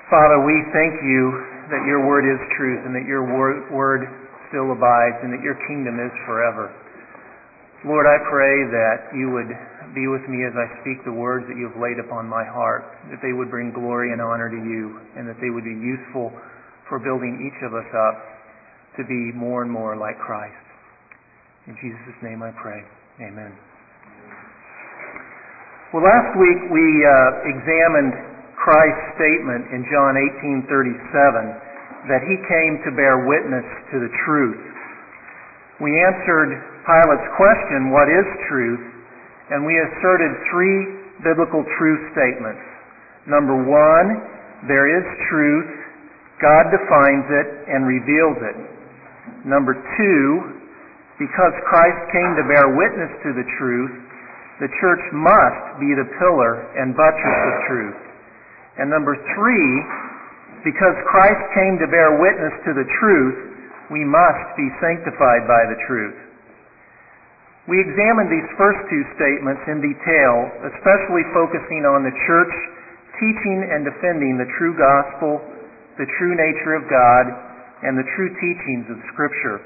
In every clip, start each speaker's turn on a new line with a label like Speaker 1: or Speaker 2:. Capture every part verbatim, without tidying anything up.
Speaker 1: Father, we thank you that your word is truth and that your word, word still abides and that your kingdom is forever. Lord, I pray that you would be with me as I speak the words that you have laid upon my heart, that they would bring glory and honor to you, and that they would be useful for building each of us up to be more and more like Christ. In Jesus' name I pray. Amen. Well, last week we uh, examined Christ's statement in John eighteen thirty-seven that he came to bear witness to the truth. We answered Pilate's question, what is truth? And we asserted three biblical truth statements. Number one, there is truth. God defines it and reveals it. Number two, because Christ came to bear witness to the truth, the church must be the pillar and buttress of truth. And number three, because Christ came to bear witness to the truth, we must be sanctified by the truth. We examined these first two statements in detail, especially focusing on the church teaching and defending the true gospel, the true nature of God, and the true teachings of Scripture.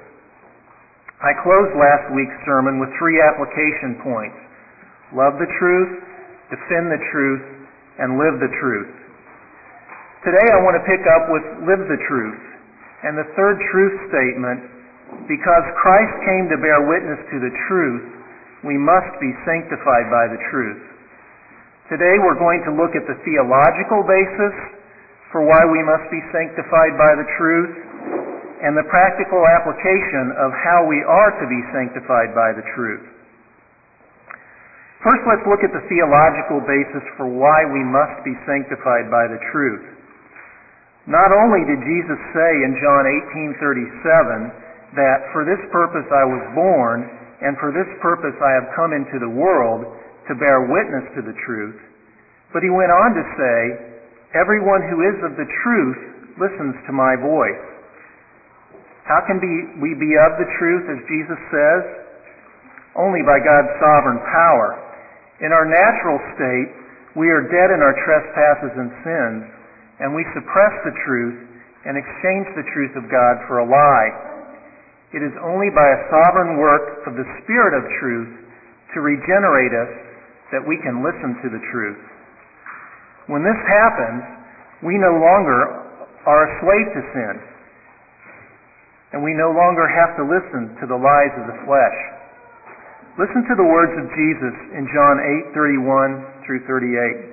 Speaker 1: I closed last week's sermon with three application points: love the truth, defend the truth, and live the truth. Today I want to pick up with live the truth, and the third truth statement: because Christ came to bear witness to the truth, we must be sanctified by the truth. Today we're going to look at the theological basis for why we must be sanctified by the truth, and the practical application of how we are to be sanctified by the truth. First, let's look at the theological basis for why we must be sanctified by the truth. Not only did Jesus say in John eighteen thirty-seven that for this purpose I was born, and for this purpose I have come into the world, to bear witness to the truth, but he went on to say, everyone who is of the truth listens to my voice. How can we be of the truth, as Jesus says? Only by God's sovereign power. In our natural state, we are dead in our trespasses and sins, and we suppress the truth and exchange the truth of God for a lie. It is only by a sovereign work of the Spirit of truth to regenerate us that we can listen to the truth. When this happens, we no longer are a slave to sin, and we no longer have to listen to the lies of the flesh. Listen to the words of Jesus in John eight thirty-one through thirty-eight.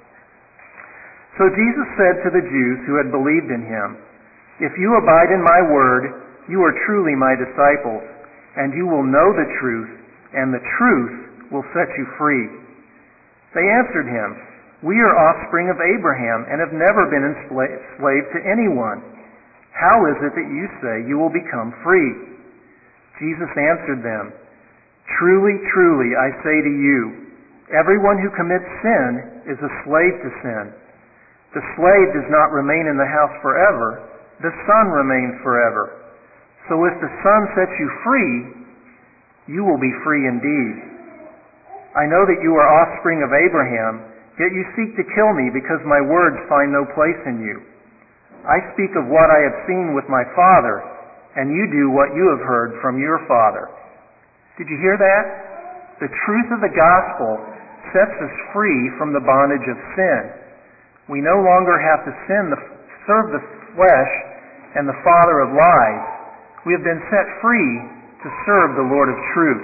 Speaker 1: So Jesus said to the Jews who had believed in him, if you abide in my word, you are truly my disciples, and you will know the truth, and the truth will set you free. They answered him, we are offspring of Abraham and have never been enslaved to anyone. How is it that you say you will become free? Jesus answered them, truly, truly, I say to you, everyone who commits sin is a slave to sin. The slave does not remain in the house forever. The Son remains forever. So if the Son sets you free, you will be free indeed. I know that you are offspring of Abraham, yet you seek to kill me because my words find no place in you. I speak of what I have seen with my Father, and you do what you have heard from your father. Did you hear that? The truth of the gospel sets us free from the bondage of sin. We no longer have to sin, the, serve the flesh and the father of lies. We have been set free to serve the Lord of truth.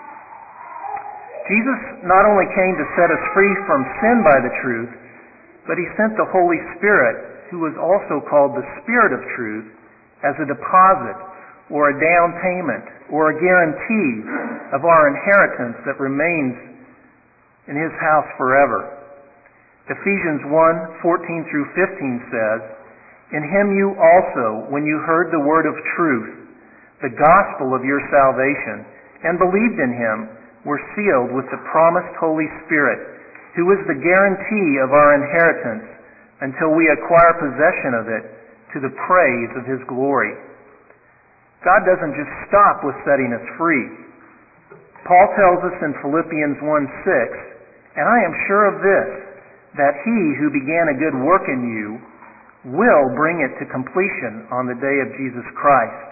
Speaker 1: Jesus not only came to set us free from sin by the truth, but he sent the Holy Spirit, who was also called the Spirit of truth, as a deposit or a down payment or a guarantee of our inheritance that remains in his house forever. Ephesians one fourteen through fifteen says, in him you also, when you heard the word of truth, the gospel of your salvation, and believed in him, were sealed with the promised Holy Spirit, who is the guarantee of our inheritance until we acquire possession of it to the praise of his glory. God doesn't just stop with setting us free. Paul tells us in Philippians one six, and I am sure of this, that he who began a good work in you will bring it to completion on the day of Jesus Christ.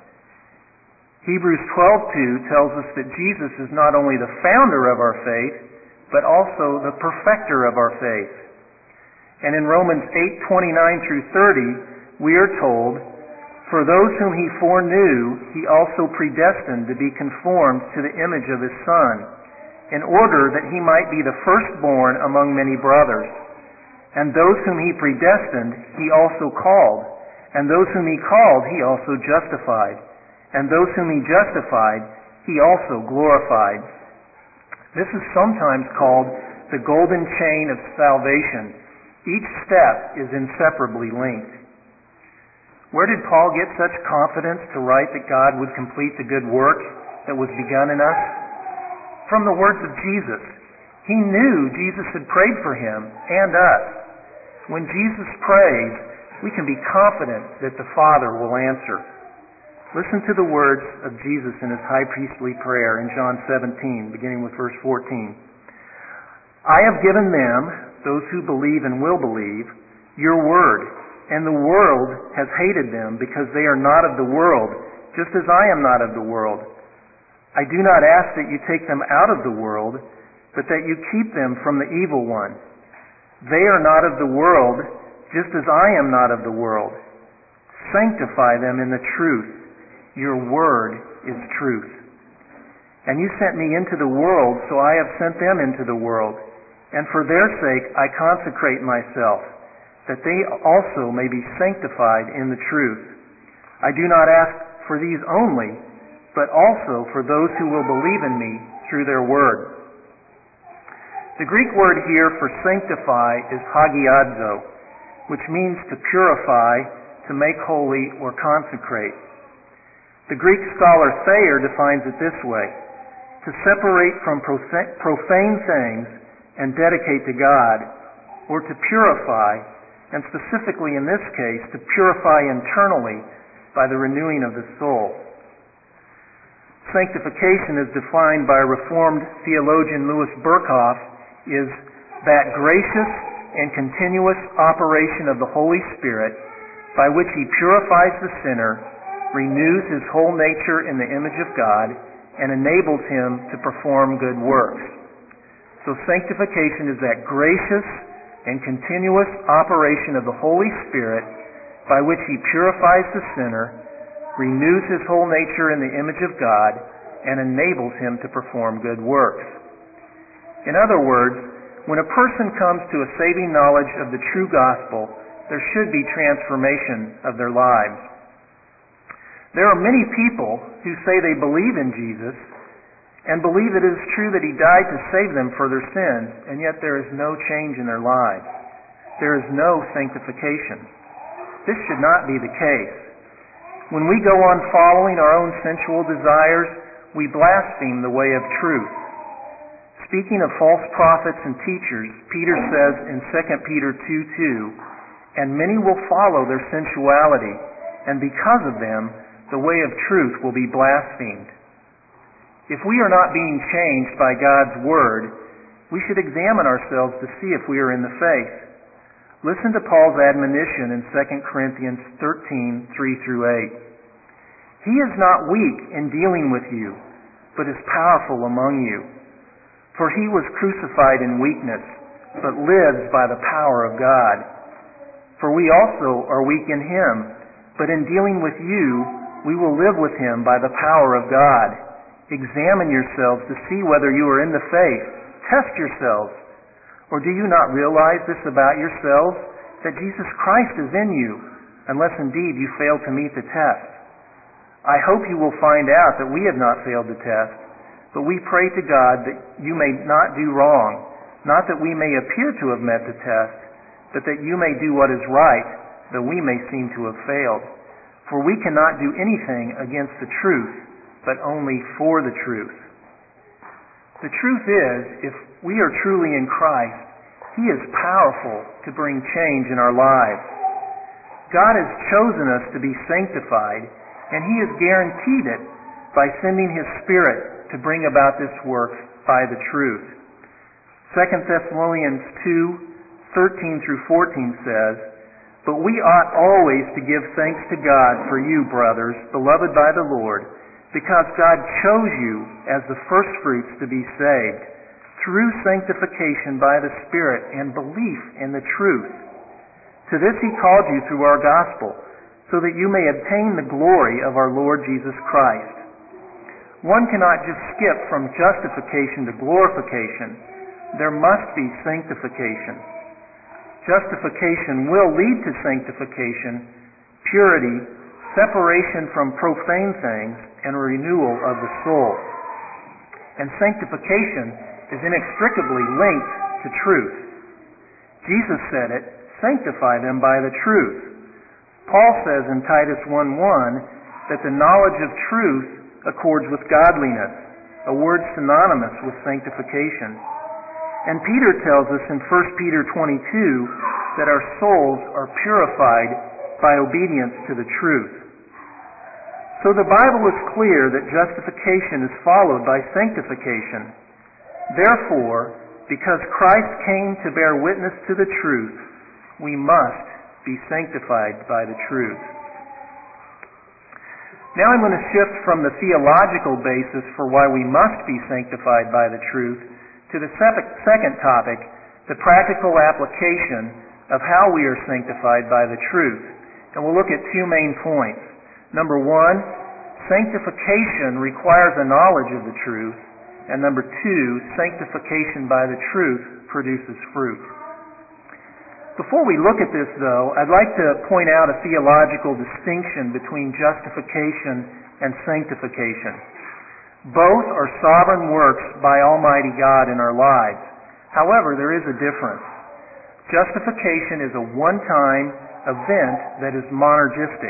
Speaker 1: Hebrews twelve two tells us that Jesus is not only the founder of our faith, but also the perfecter of our faith. And in Romans eight twenty-nine through thirty, we are told, "For those whom he foreknew, he also predestined to be conformed to the image of his Son, in order that he might be the firstborn among many brothers. And those whom he predestined, he also called. And those whom he called, he also justified. And those whom he justified, he also glorified." This is sometimes called the golden chain of salvation. Each step is inseparably linked. Where did Paul get such confidence to write that God would complete the good work that was begun in us? From the words of Jesus. He knew Jesus had prayed for him and us. When Jesus prays, we can be confident that the Father will answer. Listen to the words of Jesus in his high priestly prayer in John seventeen, beginning with verse fourteen. "I have given them, those who believe and will believe, your word, and the world has hated them because they are not of the world, just as I am not of the world. I do not ask that you take them out of the world, but that you keep them from the evil one. They are not of the world, just as I am not of the world. Sanctify them in the truth. Your word is truth. And you sent me into the world, so I have sent them into the world. And for their sake I consecrate myself, that they also may be sanctified in the truth. I do not ask for these only, but also for those who will believe in me through their word." The Greek word here for sanctify is hagiadzo, which means to purify, to make holy, or consecrate. The Greek scholar Thayer defines it this way: to separate from profane things and dedicate to God, or to purify, and specifically in this case, to purify internally by the renewing of the soul. Sanctification, as defined by Reformed theologian Louis Berkhoff, is that gracious and continuous operation of the Holy Spirit by which he purifies the sinner, renews his whole nature in the image of God, and enables him to perform good works. So sanctification is that gracious and continuous operation of the Holy Spirit by which he purifies the sinner, renews his whole nature in the image of God, and enables him to perform good works. In other words, when a person comes to a saving knowledge of the true gospel, there should be transformation of their lives. There are many people who say they believe in Jesus and believe it is true that he died to save them for their sins, and yet there is no change in their lives. There is no sanctification. This should not be the case. When we go on following our own sensual desires, we blaspheme the way of truth. Speaking of false prophets and teachers, Peter says in Second Peter two two, "And many will follow their sensuality, and because of them, the way of truth will be blasphemed." If we are not being changed by God's Word, we should examine ourselves to see if we are in the faith. Listen to Paul's admonition in Second Corinthians thirteen three through eight. "He is not weak in dealing with you, but is powerful among you. For he was crucified in weakness, but lives by the power of God. For we also are weak in him, but in dealing with you, we will live with him by the power of God. Examine yourselves to see whether you are in the faith. Test yourselves. Or do you not realize this about yourselves, that Jesus Christ is in you, unless indeed you fail to meet the test? I hope you will find out that we have not failed the test, but we pray to God that you may not do wrong, not that we may appear to have met the test, but that you may do what is right, though we may seem to have failed. For we cannot do anything against the truth, but only for the truth." The truth is, if we are truly in Christ, he is powerful to bring change in our lives. God has chosen us to be sanctified, and he has guaranteed it by sending his Spirit to bring about this work by the truth. Second Thessalonians two thirteen through fourteen says, But we ought always to give thanks to God for you, brothers, beloved by the Lord, because God chose you as the firstfruits to be saved, through sanctification by the Spirit and belief in the truth. To this He called you through our gospel, so that you may obtain the glory of our Lord Jesus Christ. One cannot just skip from justification to glorification. There must be sanctification. Justification will lead to sanctification, purity, separation from profane things, and renewal of the soul. And sanctification is inextricably linked to truth. Jesus said it, sanctify them by the truth. Paul says in Titus one one that the knowledge of truth accords with godliness, a word synonymous with sanctification. And Peter tells us in First Peter twenty-two that our souls are purified by obedience to the truth. So the Bible is clear that justification is followed by sanctification. Therefore, because Christ came to bear witness to the truth, we must be sanctified by the truth. Now I'm going to shift from the theological basis for why we must be sanctified by the truth to the second topic, the practical application of how we are sanctified by the truth. And we'll look at two main points. Number one, sanctification requires a knowledge of the truth. And number two, sanctification by the truth produces fruit. Before we look at this, though, I'd like to point out a theological distinction between justification and sanctification. Both are sovereign works by Almighty God in our lives. However, there is a difference. Justification is a one-time event that is monergistic.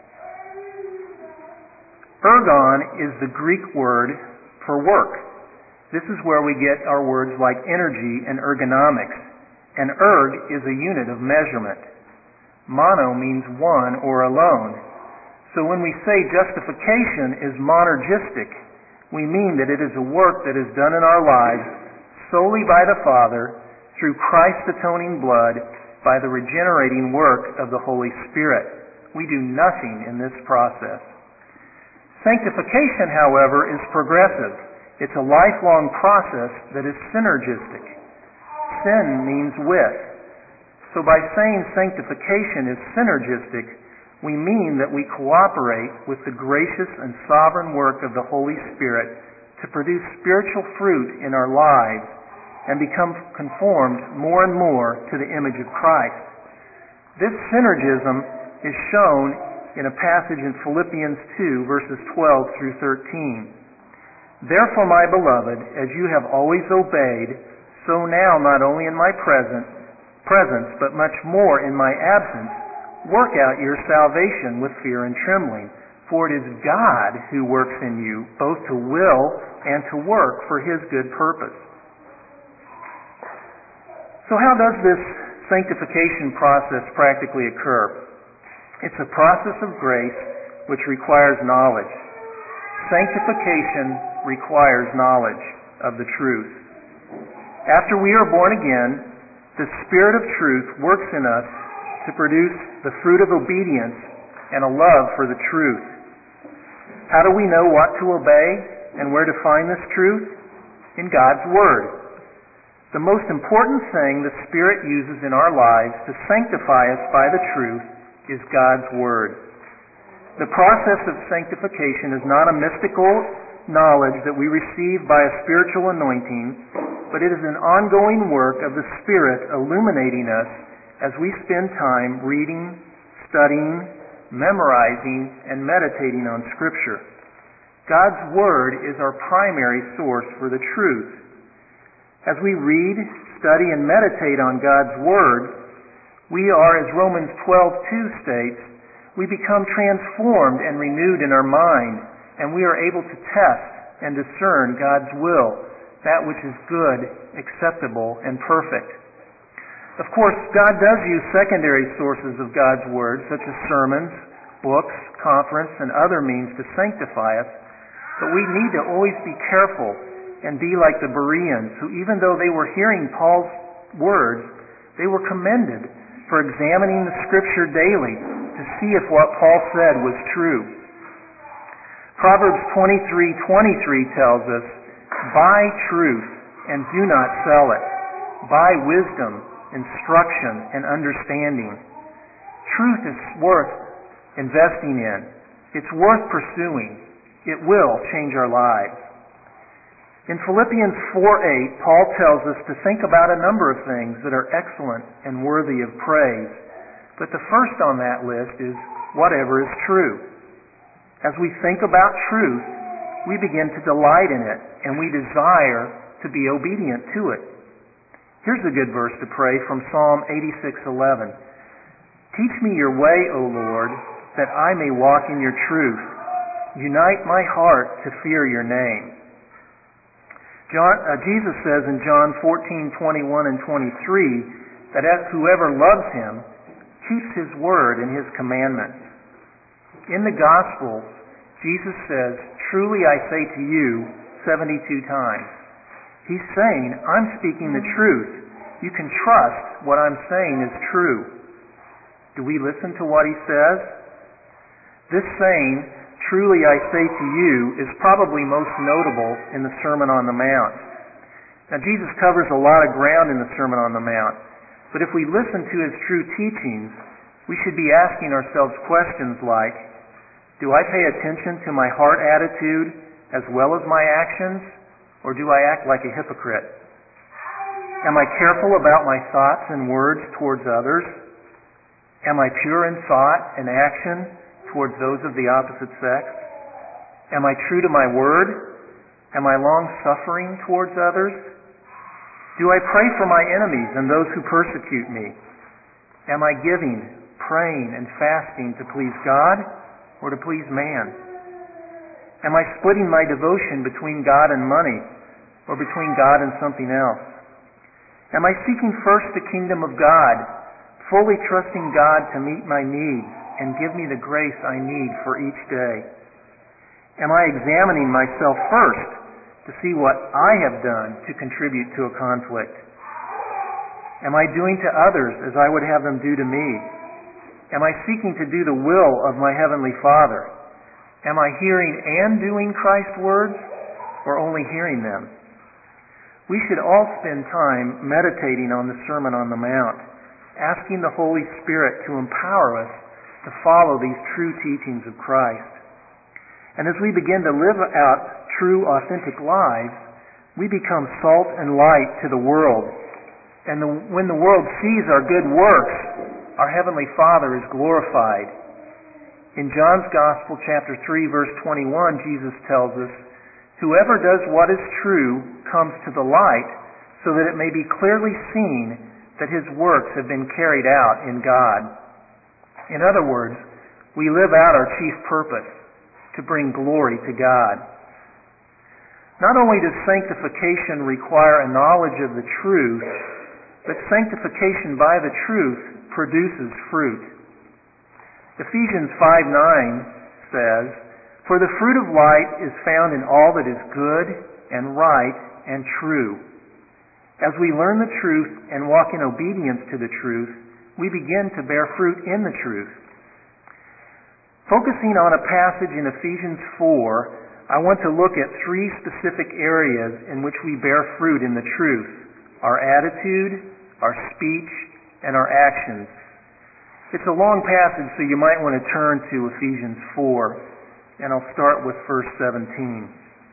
Speaker 1: Ergon is the Greek word for work. This is where we get our words like energy and ergonomics. And erg is a unit of measurement. Mono means one or alone. So when we say justification is monergistic, we mean that it is a work that is done in our lives solely by the Father through Christ's atoning blood by the regenerating work of the Holy Spirit. We do nothing in this process. Sanctification, however, is progressive. It's a lifelong process that is synergistic. Sin means with. So by saying sanctification is synergistic, we mean that we cooperate with the gracious and sovereign work of the Holy Spirit to produce spiritual fruit in our lives and become conformed more and more to the image of Christ. This synergism is shown in a passage in Philippians two, verses twelve through thirteen. Therefore, my beloved, as you have always obeyed, so now not only in my present, presence, but much more in my absence, work out your salvation with fear and trembling, for it is God who works in you, both to will and to work for His good purpose. So how does this sanctification process practically occur? It's a process of grace which requires knowledge. Sanctification requires knowledge of the truth. After we are born again, the Spirit of truth works in us to produce the fruit of obedience and a love for the truth. How do we know what to obey and where to find this truth? In God's Word. The most important thing the Spirit uses in our lives to sanctify us by the truth is God's Word. The process of sanctification is not a mystical knowledge that we receive by a spiritual anointing, but it is an ongoing work of the Spirit illuminating us as we spend time reading, studying, memorizing, and meditating on Scripture. God's Word is our primary source for the truth. As we read, study, and meditate on God's Word, we are, as Romans twelve two states, we become transformed and renewed in our mind, and we are able to test and discern God's will, that which is good, acceptable, and perfect. Of course, God does use secondary sources of God's Word, such as sermons, books, conference, and other means to sanctify us, but we need to always be careful and be like the Bereans, who even though they were hearing Paul's words, they were commended for examining the Scripture daily to see if what Paul said was true. Proverbs twenty-three twenty-three tells us, "Buy truth and do not sell it. Buy wisdom, instruction, and understanding." Truth is worth investing in. It's worth pursuing. It will change our lives. In Philippians four eight, Paul tells us to think about a number of things that are excellent and worthy of praise. But the first on that list is whatever is true. As we think about truth, we begin to delight in it, and we desire to be obedient to it. Here's a good verse to pray from Psalm eighty-six eleven. "Teach me your way, O Lord, that I may walk in your truth. Unite my heart to fear your name." John, uh, Jesus says in John fourteen twenty-one and twenty-three that whoever loves him keeps his word and his commandments. In the Gospels, Jesus says, "Truly I say to you," seventy-two times. He's saying, I'm speaking the truth. You can trust what I'm saying is true. Do we listen to what he says? This saying, "Truly I say to you," is probably most notable in the Sermon on the Mount. Now, Jesus covers a lot of ground in the Sermon on the Mount, but if we listen to his true teachings, we should be asking ourselves questions like, do I pay attention to my heart attitude as well as my actions, or do I act like a hypocrite? Am I careful about my thoughts and words towards others? Am I pure in thought and action towards those of the opposite sex? Am I true to my word? Am I long-suffering towards others? Do I pray for my enemies and those who persecute me? Am I giving, praying, and fasting to please God or to please man? Am I splitting my devotion between God and money or between God and something else? Am I seeking first the kingdom of God, fully trusting God to meet my needs and give me the grace I need for each day? Am I examining myself first to see what I have done to contribute to a conflict? Am I doing to others as I would have them do to me? Am I seeking to do the will of my Heavenly Father? Am I hearing and doing Christ's words, or only hearing them? We should all spend time meditating on the Sermon on the Mount, asking the Holy Spirit to empower us to follow these true teachings of Christ. And as we begin to live out true, authentic lives, we become salt and light to the world. And the, when the world sees our good works, our Heavenly Father is glorified. In John's Gospel, chapter three, verse twenty-one, Jesus tells us, "Whoever does what is true comes to the light, so that it may be clearly seen that his works have been carried out in God." In other words, we live out our chief purpose, to bring glory to God. Not only does sanctification require a knowledge of the truth, but sanctification by the truth produces fruit. Ephesians five nine says, "For the fruit of light is found in all that is good and right and true." As we learn the truth and walk in obedience to the truth, we begin to bear fruit in the truth. Focusing on a passage in Ephesians four, I want to look at three specific areas in which we bear fruit in the truth: our attitude, our speech, and our actions. It's a long passage, so you might want to turn to Ephesians four, and I'll start with verse seventeen.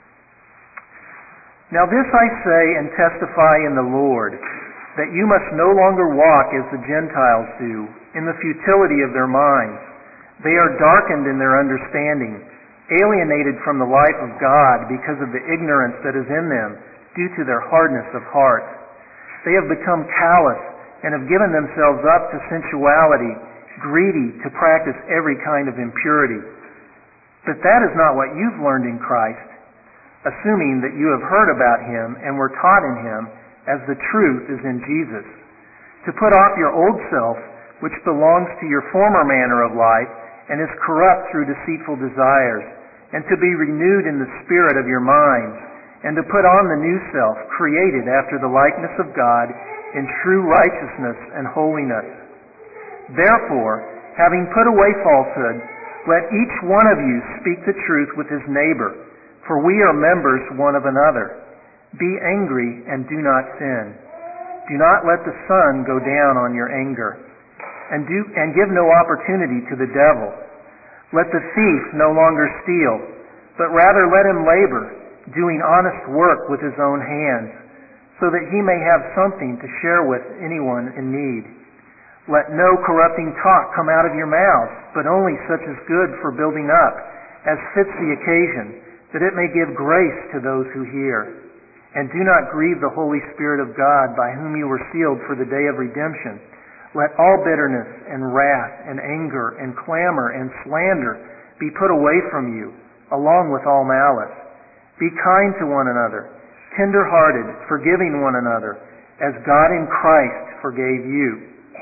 Speaker 1: "Now this I say and testify in the Lord, that you must no longer walk as the Gentiles do, in the futility of their minds. They are darkened in their understanding, alienated from the life of God because of the ignorance that is in them, due to their hardness of heart. They have become callous and have given themselves up to sensuality, greedy to practice every kind of impurity. But that is not what you've learned in Christ, assuming that you have heard about Him and were taught in Him, as the truth is in Jesus. To put off your old self, which belongs to your former manner of life and is corrupt through deceitful desires, and to be renewed in the spirit of your minds, and to put on the new self, created after the likeness of God in true righteousness and holiness. Therefore, having put away falsehood, let each one of you speak the truth with his neighbor, for we are members one of another. Be angry and do not sin. Do not let the sun go down on your anger, and do and give no opportunity to the devil. Let the thief no longer steal, but rather let him labor, doing honest work with his own hands, so that he may have something to share with anyone in need. Let no corrupting talk come out of your mouths, but only such as good for building up, as fits the occasion, that it may give grace to those who hear. And do not grieve the Holy Spirit of God, by whom you were sealed for the day of redemption. Let all bitterness and wrath and anger and clamor and slander be put away from you, along with all malice. Be kind to one another, tender-hearted, forgiving one another, as God in Christ forgave you.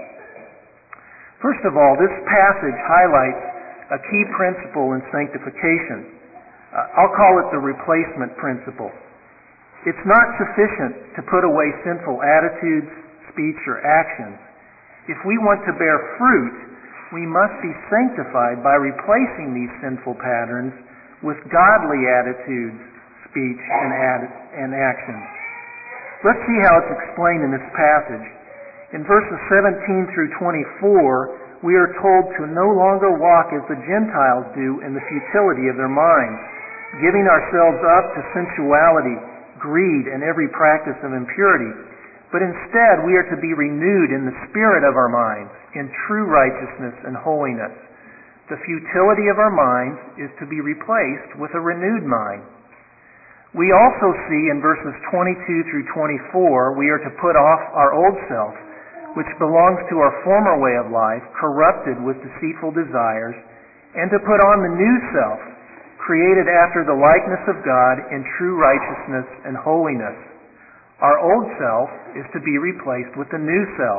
Speaker 1: First of all, this passage highlights a key principle in sanctification. Uh, I'll call it the replacement principle. It's not sufficient to put away sinful attitudes, speech, or actions. If we want to bear fruit, we must be sanctified by replacing these sinful patterns with godly attitudes, speech, and, ad- and actions. Let's see how it's explained in this passage. In verses seventeen through twenty-four, we are told to no longer walk as the Gentiles do in the futility of their minds, giving ourselves up to sensuality, greed, and every practice of impurity. But instead, we are to be renewed in the spirit of our minds, in true righteousness and holiness. The futility of our minds is to be replaced with a renewed mind. We also see in verses twenty-two through twenty-four, we are to put off our old self, which belongs to our former way of life, corrupted with deceitful desires, and to put on the new self, created after the likeness of God in true righteousness and holiness. Our old self is to be replaced with the new self.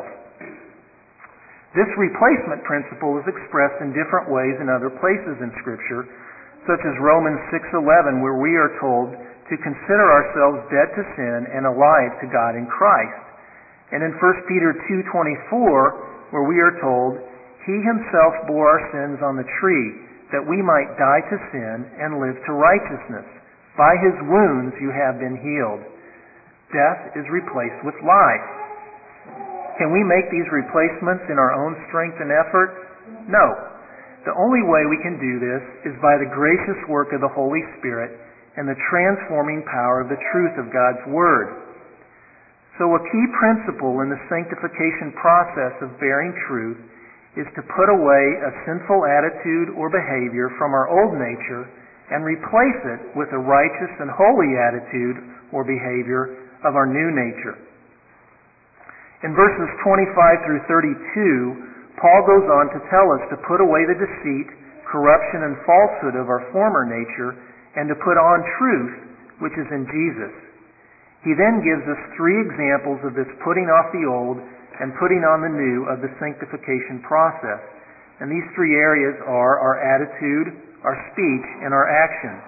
Speaker 1: This replacement principle is expressed in different ways in other places in Scripture, such as Romans six eleven, where we are told to consider ourselves dead to sin and alive to God in Christ. And in First Peter two twenty-four, where we are told, He Himself bore our sins on the tree, that we might die to sin and live to righteousness. By His wounds you have been healed. Death is replaced with life. Can we make these replacements in our own strength and effort? No. The only way we can do this is by the gracious work of the Holy Spirit and the transforming power of the truth of God's Word. So a key principle in the sanctification process of bearing truth is to put away a sinful attitude or behavior from our old nature and replace it with a righteous and holy attitude or behavior of our new nature. In verses twenty-five through thirty-two, Paul goes on to tell us to put away the deceit, corruption, and falsehood of our former nature and to put on truth, which is in Jesus. He then gives us three examples of this putting off the old and putting on the new of the sanctification process. And these three areas are our attitude, our speech, and our action.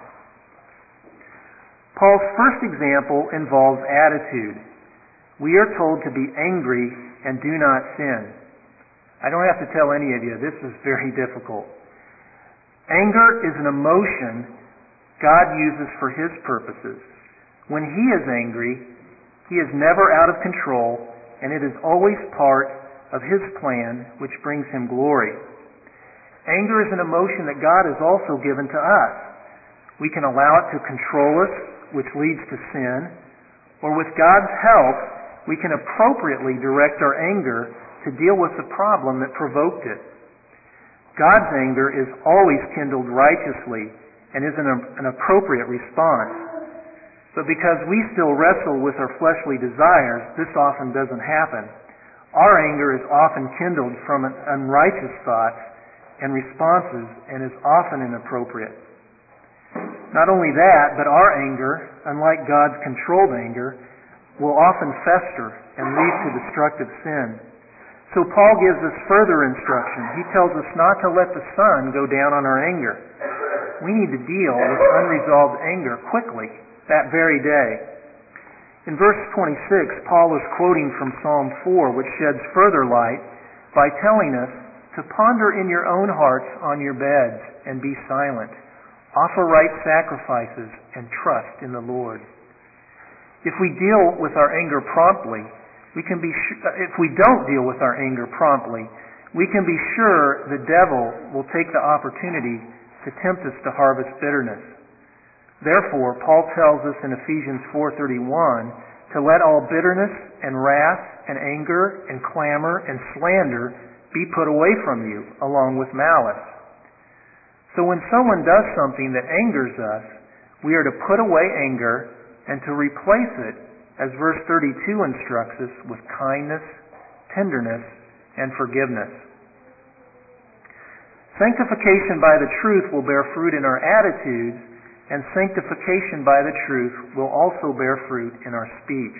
Speaker 1: Paul's first example involves attitude. We are told to be angry and do not sin. I don't have to tell any of you, this is very difficult. Anger is an emotion God uses for His purposes. When He is angry, He is never out of control, and it is always part of His plan, which brings Him glory. Anger is an emotion that God has also given to us. We can allow it to control us, which leads to sin, or with God's help, we can appropriately direct our anger to deal with the problem that provoked it. God's anger is always kindled righteously and is an, an appropriate response. But because we still wrestle with our fleshly desires, this often doesn't happen. Our anger is often kindled from an unrighteous thoughts and responses and is often inappropriate. Not only that, but our anger, unlike God's controlled anger, will often fester and lead to destructive sin. So Paul gives us further instruction. He tells us not to let the sun go down on our anger. We need to deal with unresolved anger quickly, that very day. In verse twenty-six, Paul is quoting from Psalm four, which sheds further light by telling us to ponder in your own hearts on your beds and be silent. Offer right sacrifices and trust in the Lord. If we deal with our anger promptly, we can be sh- if we don't deal with our anger promptly, we can be sure the devil will take the opportunity to tempt us to harvest bitterness. Therefore, Paul tells us in Ephesians four thirty-one to let all bitterness and wrath and anger and clamor and slander be put away from you, along with malice. So when someone does something that angers us, we are to put away anger and to replace it, as verse thirty-two instructs us, with kindness, tenderness, and forgiveness. Sanctification by the truth will bear fruit in our attitudes, and sanctification by the truth will also bear fruit in our speech.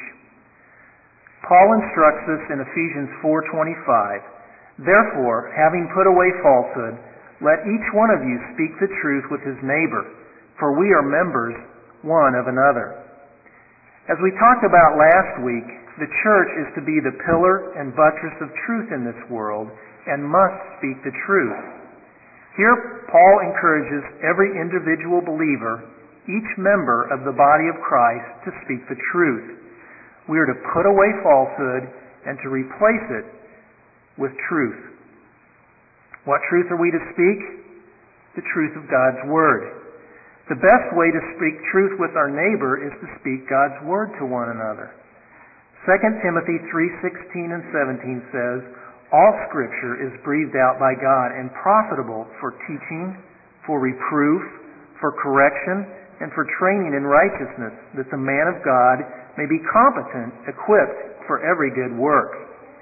Speaker 1: Paul instructs us in Ephesians four twenty-five, "Therefore, having put away falsehood, let each one of you speak the truth with his neighbor, for we are members one of another." As we talked about last week, the church is to be the pillar and buttress of truth in this world and must speak the truth. Here, Paul encourages every individual believer, each member of the body of Christ, to speak the truth. We are to put away falsehood and to replace it with truth. What truth are we to speak? The truth of God's Word. The best way to speak truth with our neighbor is to speak God's Word to one another. Second Timothy three sixteen and seventeen says, "All Scripture is breathed out by God and profitable for teaching, for reproof, for correction, and for training in righteousness, that the man of God may be competent, equipped for every good work."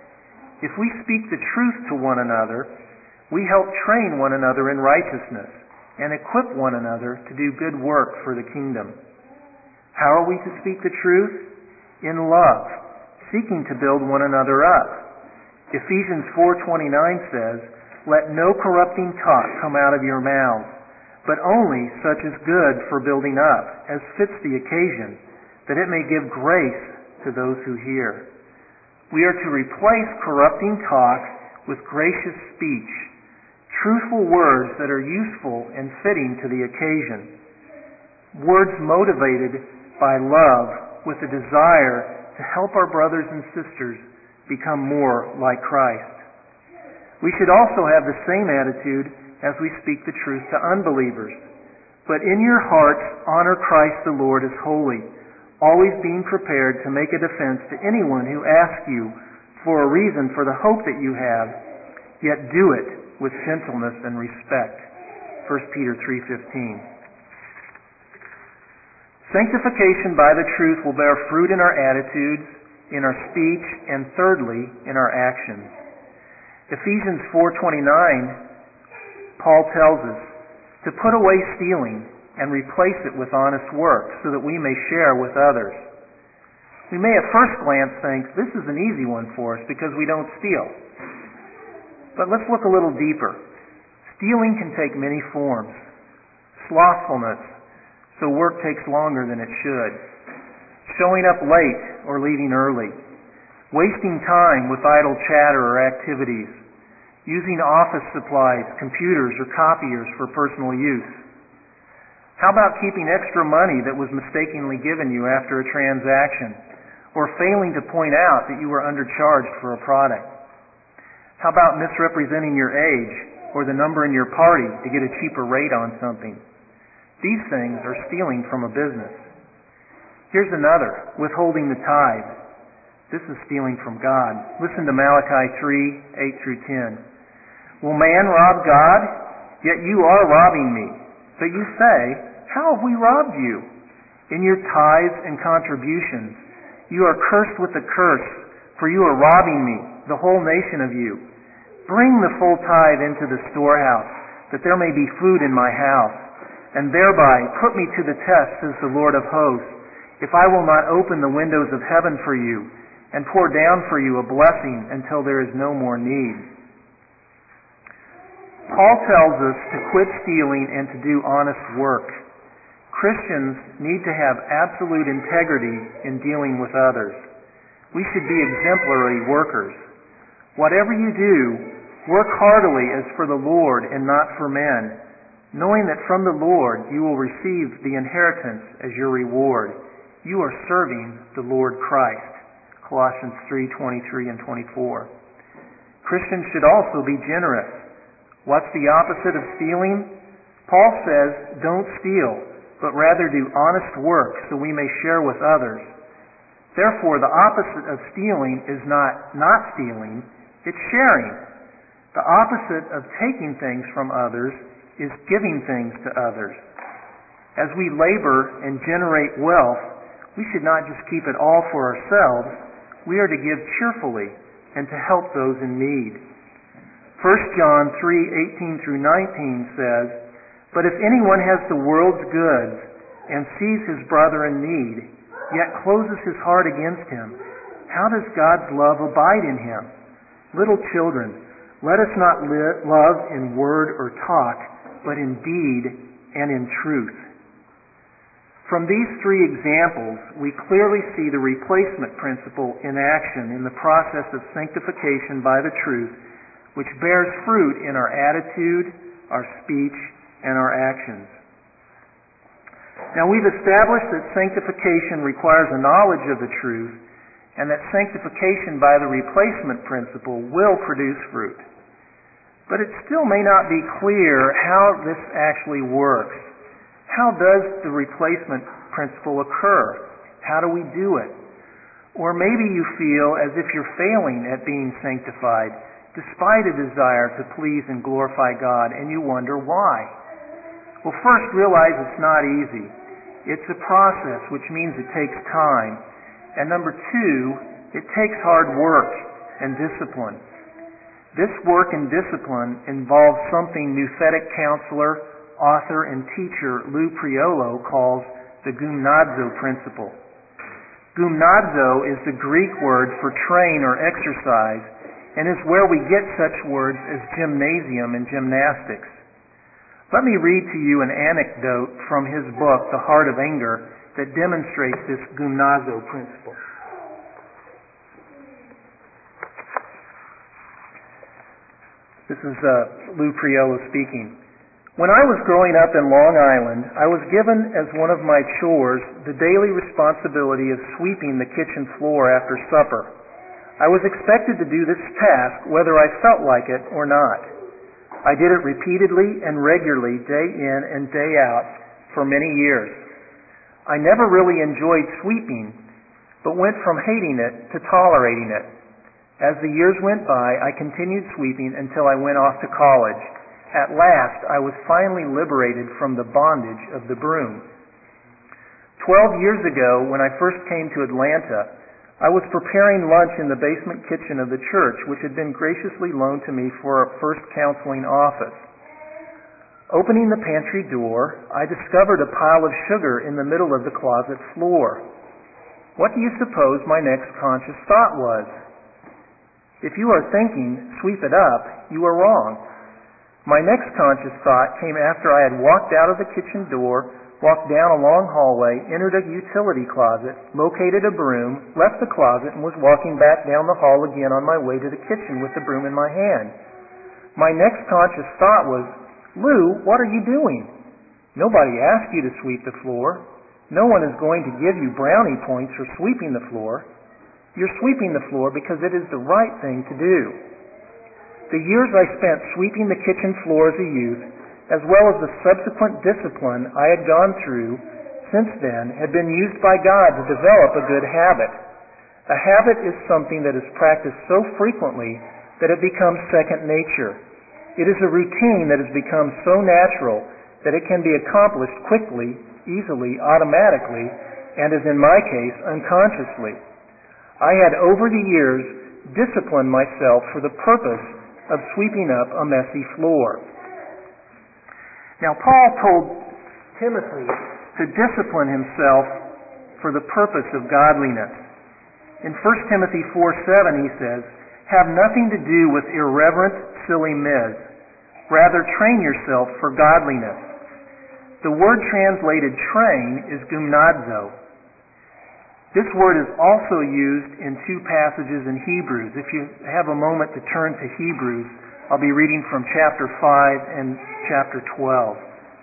Speaker 1: If we speak the truth to one another, we help train one another in righteousness and equip one another to do good work for the kingdom. How are we to speak the truth? In love, seeking to build one another up. Ephesians four twenty-nine says, "Let no corrupting talk come out of your mouths, but only such as good for building up, as fits the occasion, that it may give grace to those who hear." We are to replace corrupting talk with gracious speech, truthful words that are useful and fitting to the occasion, words motivated by love with a desire to help our brothers and sisters become more like Christ. We should also have the same attitude as we speak the truth to unbelievers. "But in your hearts honor Christ the Lord as holy, always being prepared to make a defense to anyone who asks you for a reason for the hope that you have, yet do it with gentleness and respect." First Peter three fifteen. Sanctification by the truth will bear fruit in our attitudes, in our speech, and thirdly, in our actions. Ephesians four twenty-nine, Paul tells us to put away stealing and replace it with honest work, so that we may share with others. We may at first glance think this is an easy one for us because we don't steal. But let's look a little deeper. Stealing can take many forms. Slothfulness, so work takes longer than it should. Showing up late or leaving early. Wasting time with idle chatter or activities. Using office supplies, computers, or copiers for personal use. How about keeping extra money that was mistakenly given you after a transaction, or failing to point out that you were undercharged for a product? How about misrepresenting your age or the number in your party to get a cheaper rate on something? These things are stealing from a business. Here's another, withholding the tithe. This is stealing from God. Listen to Malachi three, eight through ten. "Will man rob God? Yet you are robbing me. But you say, how have we robbed you? In your tithes and contributions. You are cursed with a curse, for you are robbing me, the whole nation of you. Bring the full tithe into the storehouse, that there may be food in my house, and thereby put me to the test, says the Lord of hosts, if I will not open the windows of heaven for you, and pour down for you a blessing until there is no more need." Paul tells us to quit stealing and to do honest work. Christians need to have absolute integrity in dealing with others. We should be exemplary workers. Whatever you do, Work heartily as for the Lord and not for men, knowing that from the Lord you will receive the inheritance as your reward. You are serving the Lord Christ. Colossians three twenty-three and twenty-four. Christians should also be generous. What's the opposite of stealing? Paul says, don't steal, but rather do honest work so we may share with others. Therefore, the opposite of stealing is not not stealing, it's sharing. The opposite of taking things from others is giving things to others. As we labor and generate wealth, we should not just keep it all for ourselves. We are to give cheerfully and to help those in need. First John three eighteen through nineteen says, "But if anyone has the world's goods and sees his brother in need, yet closes his heart against him, how does God's love abide in him? Little children, let us not li- love in word or talk, but in deed and in truth." From these three examples, we clearly see the replacement principle in action in the process of sanctification by the truth, which bears fruit in our attitude, our speech, and our actions. Now, we've established that sanctification requires a knowledge of the truth, and that sanctification by the replacement principle will produce fruit. But it still may not be clear how this actually works. How does the replacement principle occur? How do we do it? Or maybe you feel as if you're failing at being sanctified, despite a desire to please and glorify God, and you wonder why. Well, first, realize it's not easy. It's a process, which means it takes time. And number two, it takes hard work and discipline. This work and discipline involves something nouthetic counselor, author, and teacher Lou Priolo calls the gymnazo principle. Gymnazo is the Greek word for train or exercise, and is where we get such words as gymnasium and gymnastics. Let me read to you an anecdote from his book, The Heart of Anger, that demonstrates this gymnazo principle. This is uh, Lou Priolo speaking. "When I was growing up in Long Island, I was given as one of my chores the daily responsibility of sweeping the kitchen floor after supper. I was expected to do this task whether I felt like it or not. I did it repeatedly and regularly, day in and day out, for many years. I never really enjoyed sweeping, but went from hating it to tolerating it. As the years went by, I continued sweeping until I went off to college. At last, I was finally liberated from the bondage of the broom. Twelve years ago, when I first came to Atlanta, I was preparing lunch in the basement kitchen of the church, which had been graciously loaned to me for a first counseling office. Opening the pantry door, I discovered a pile of sugar in the middle of the closet floor. What do you suppose my next conscious thought was? If you are thinking, sweep it up, you are wrong. My next conscious thought came after I had walked out of the kitchen door, walked down a long hallway, entered a utility closet, located a broom, left the closet, and was walking back down the hall again on my way to the kitchen with the broom in my hand. My next conscious thought was, Lou, what are you doing? Nobody asked you to sweep the floor. No one is going to give you brownie points for sweeping the floor. You're sweeping the floor because it is the right thing to do. The years I spent sweeping the kitchen floor as a youth, as well as the subsequent discipline I had gone through since then, had been used by God to develop a good habit. A habit is something that is practiced so frequently that it becomes second nature. It is a routine that has become so natural that it can be accomplished quickly, easily, automatically, and as in my case, unconsciously. I had over the years disciplined myself for the purpose of sweeping up a messy floor. Now, Paul told Timothy to discipline himself for the purpose of godliness. In First Timothy four seven he says, "Have nothing to do with irreverent, silly myths. Rather, train yourself for godliness." The word translated train is gymnazo. This word is also used in two passages in Hebrews. If you have a moment to turn to Hebrews, I'll be reading from chapter five and chapter twelve.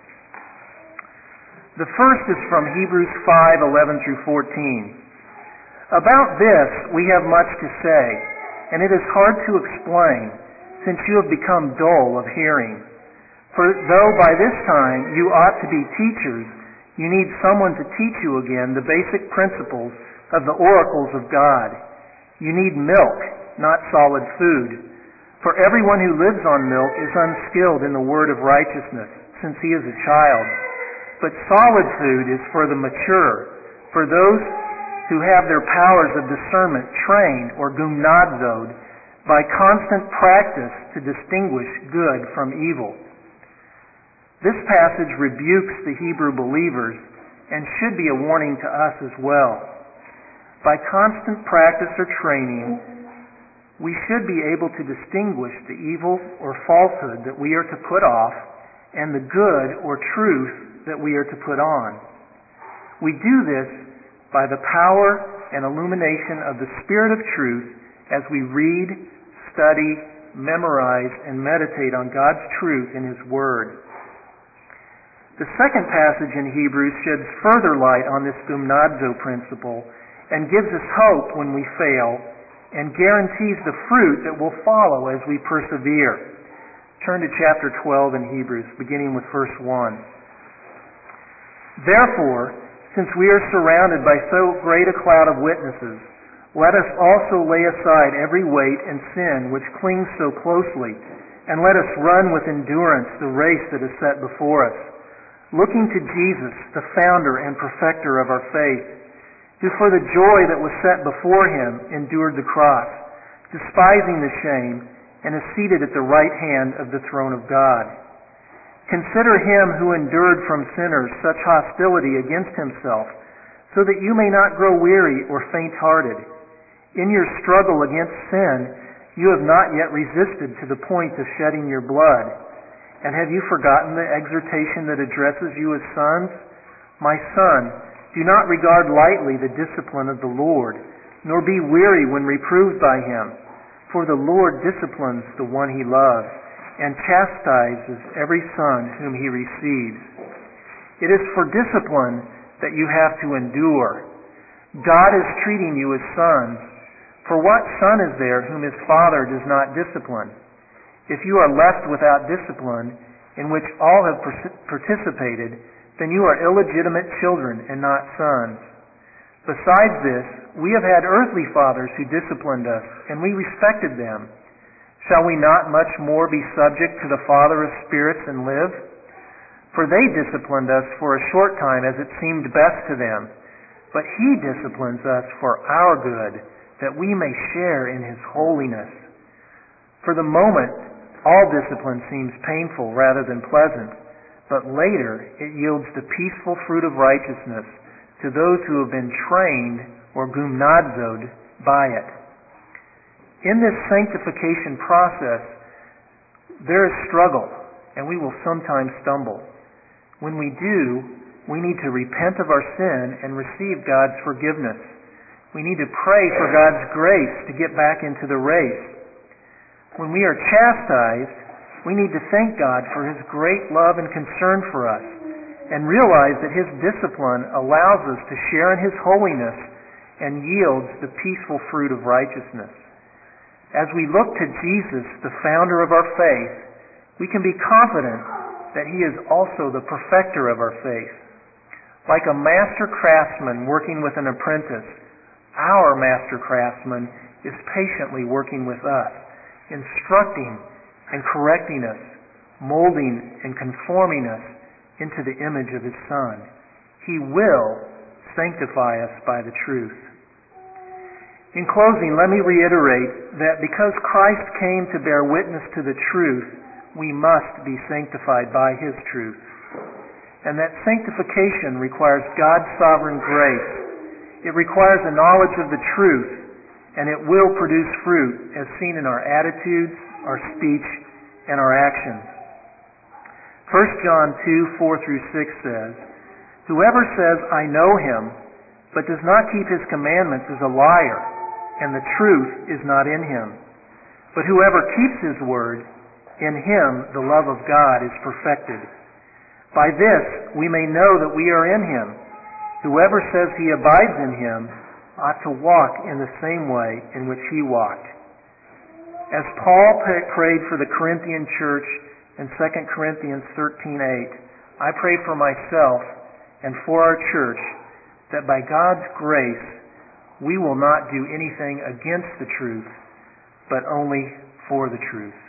Speaker 1: The first is from Hebrews five, eleven through fourteen. About this we have much to say, and it is hard to explain, since you have become dull of hearing. For though by this time you ought to be teachers, you need someone to teach you again the basic principles of the oracles of God. You need milk, not solid food. For everyone who lives on milk is unskilled in the word of righteousness, since he is a child. But solid food is for the mature, for those who have their powers of discernment trained or gymnazoed by constant practice to distinguish good from evil. This passage rebukes the Hebrew believers and should be a warning to us as well. By constant practice or training, we should be able to distinguish the evil or falsehood that we are to put off and the good or truth that we are to put on. We do this by the power and illumination of the Spirit of truth as we read, study, memorize, and meditate on God's truth in His Word. The second passage in Hebrews sheds further light on this gymnazo principle and gives us hope when we fail and guarantees the fruit that will follow as we persevere. Turn to chapter twelve in Hebrews, beginning with verse one. Therefore, since we are surrounded by so great a cloud of witnesses, let us also lay aside every weight and sin which clings so closely, and let us run with endurance the race that is set before us, looking to Jesus, the founder and perfecter of our faith, who for the joy that was set before him endured the cross, despising the shame, and is seated at the right hand of the throne of God. Consider him who endured from sinners such hostility against himself, so that you may not grow weary or faint-hearted. In your struggle against sin, you have not yet resisted to the point of shedding your blood. And have you forgotten the exhortation that addresses you as sons? My son, do not regard lightly the discipline of the Lord, nor be weary when reproved by him. For the Lord disciplines the one he loves, and chastises every son whom he receives. It is for discipline that you have to endure. God is treating you as sons. For what son is there whom his father does not discipline? If you are left without discipline, in which all have participated, then you are illegitimate children and not sons. Besides this, we have had earthly fathers who disciplined us, and we respected them. Shall we not much more be subject to the Father of spirits and live? For they disciplined us for a short time as it seemed best to them, but He disciplines us for our good, that we may share in His holiness. For the moment, all discipline seems painful rather than pleasant, but later it yields the peaceful fruit of righteousness to those who have been trained or gymnazoed by it. In this sanctification process, there is struggle, and we will sometimes stumble. When we do, we need to repent of our sin and receive God's forgiveness. We need to pray for God's grace to get back into the race. When we are chastised, we need to thank God for His great love and concern for us, and realize that His discipline allows us to share in His holiness and yields the peaceful fruit of righteousness. As we look to Jesus, the founder of our faith, we can be confident that He is also the perfecter of our faith. Like a master craftsman working with an apprentice, our master craftsman is patiently working with us, instructing and correcting us, molding and conforming us into the image of His Son. He will sanctify us by the truth. In closing, let me reiterate that because Christ came to bear witness to the truth, we must be sanctified by His truth. And that sanctification requires God's sovereign grace. It requires a knowledge of the truth, and it will produce fruit as seen in our attitudes, our speech, and our actions. First John two, four through six says, "Whoever says, 'I know Him,' but does not keep His commandments is a liar, and the truth is not in him. But whoever keeps His word, in Him the love of God is perfected. By this we may know that we are in Him. Whoever says he abides in Him ought to walk in the same way in which He walked. As Paul prayed for the Corinthian church in Second Corinthians thirteen eight, I pray for myself and for our church that by God's grace we will not do anything against the truth, but only for the truth.